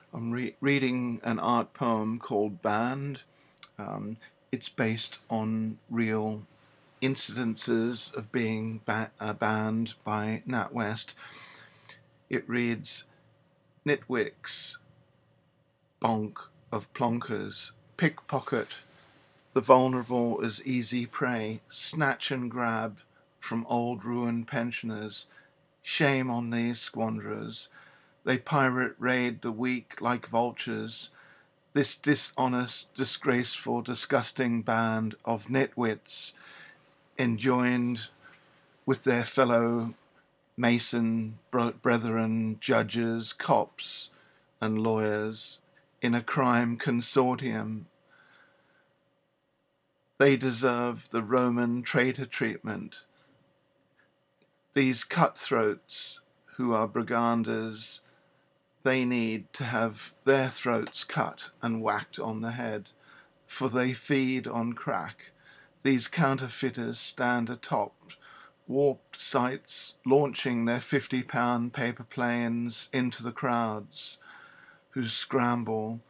I'm reading an art poem called Banned. It's based on real incidences of being banned by NatWest. It reads, Nitwicks, bonk of plonkers, pickpocket, the vulnerable as easy prey, snatch and grab from old ruined pensioners. Shame on these squanderers. They pirate raid the weak like vultures. This dishonest, disgraceful, disgusting band of nitwits enjoined with their fellow Mason brethren, judges, cops, and lawyers in a crime consortium. They deserve the Roman traitor treatment. These cutthroats who are briganders, they need to have their throats cut and whacked on the head, for they feed on crack. These counterfeiters stand atop warped sites, launching their 50-pound paper planes into the crowds who scramble.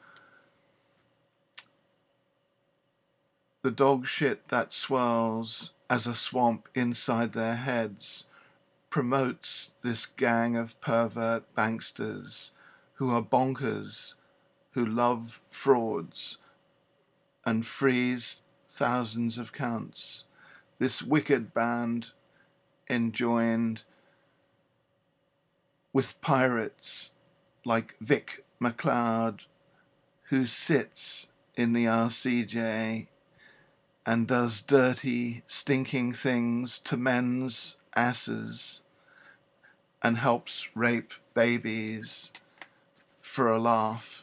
The dog shit that swirls as a swamp inside their heads promotes this gang of pervert banksters who are bonkers, who love frauds and freeze thousands of counts. This wicked band enjoined with pirates like Vic McLeod, who sits in the RCJ and does dirty, stinking things to men's asses and helps rape babies for a laugh.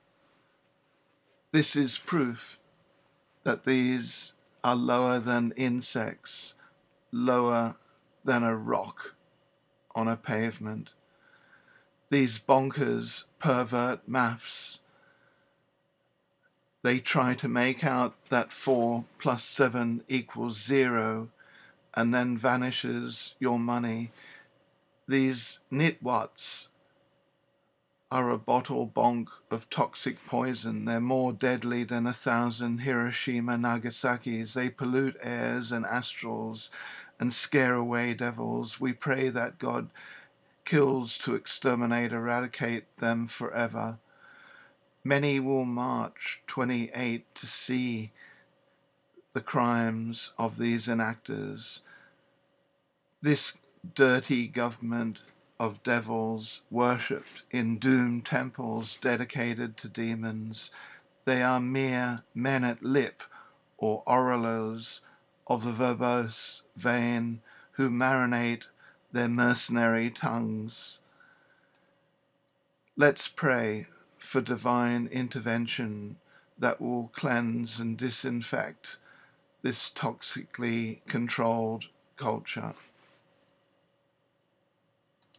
This is proof that these are lower than insects, lower than a rock on a pavement. These bonkers pervert maths, they try to make out that 4 + 7 = 0 and then vanishes your money. These nitwats are a bottle bonk of toxic poison. They're more deadly than 1,000 Hiroshima Nagasaki's. They pollute airs and astrals and scare away devils. We pray that God kills to exterminate, eradicate them forever. Many will march 28 to see the crimes of these enactors. This dirty government of devils worshipped in doomed temples dedicated to demons. They are mere men at lip or oralos of the verbose vein who marinate their mercenary tongues. Let's pray for divine intervention that will cleanse and disinfect this toxically controlled culture.